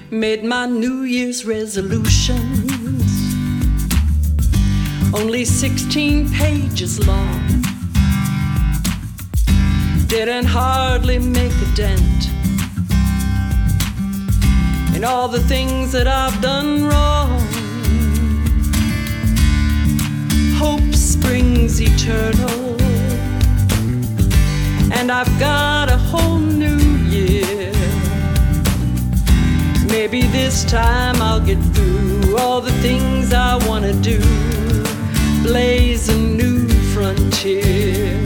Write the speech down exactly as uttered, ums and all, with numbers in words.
Made my New Year's resolutions, only sixteen pages long. Didn't hardly make a dent in all the things that I've done wrong. Hope springs eternal, and I've got a whole new year. Maybe this time I'll get through all the things I wanna do, blaze a new frontier.